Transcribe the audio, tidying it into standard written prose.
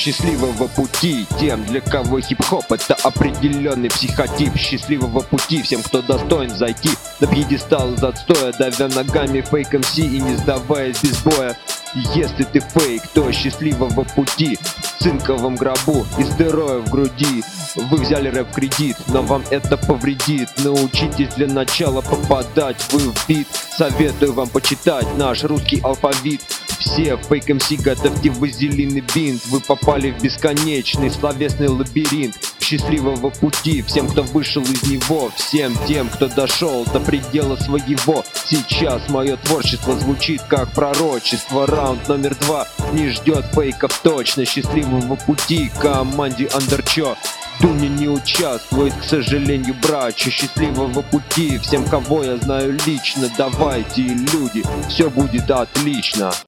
Счастливого пути тем, для кого хип-хоп — это определенный психотип. Счастливого пути всем, кто достоин зайти на пьедестал из отстоя, давя ногами фейк МС и не сдаваясь без боя. Если ты фейк, то счастливого пути в цинковом гробу и здоровья в груди. Вы взяли рэп в кредит, но вам это повредит. Научитесь для начала попадать в бит. Советую вам почитать наш русский алфавит. Все фейк МС, готовьте вазелин и бинт. Вы попали в бесконечный словесный лабиринт. Счастливого пути всем, кто вышел из него, всем тем, кто дошел до предела своего. Сейчас мое творчество звучит как пророчество. Раунд номер 2 не ждет фейков точно. Счастливого пути команде Андерчо. Дуня не участвует, к сожалению, братья. Счастливого пути всем, кого я знаю лично. Давайте, люди, все будет отлично.